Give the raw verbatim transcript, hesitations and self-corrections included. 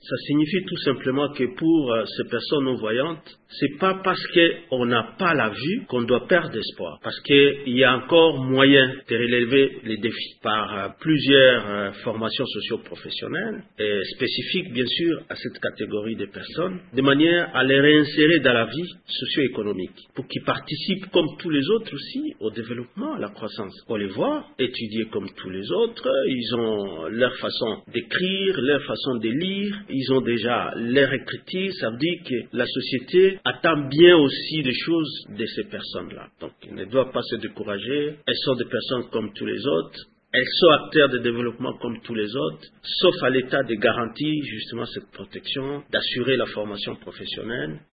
Ça signifie tout simplement que pour euh, ces personnes non-voyantes, c'est pas parce qu'on n'a pas la vue qu'on doit perdre espoir. Parce qu'il y a encore moyen de relever les défis par euh, plusieurs euh, formations socio-professionnelles et spécifiques bien sûr à cette catégorie de personnes, de manière à les réinsérer dans la vie socio-économique pour qu'ils participent comme tous les autres aussi au développement, à la croissance. On les voit étudier comme tous les autres, ils ont leur façon d'écrire, leur façon de lire, ils ont déjà leur écriture, ça veut dire que la société attend bien aussi des choses de ces personnes-là. Donc, ils ne doivent pas se décourager. Elles sont des personnes comme tous les autres. Elles sont acteurs de développement comme tous les autres, sauf à l'État de garantir justement cette protection, d'assurer la formation professionnelle.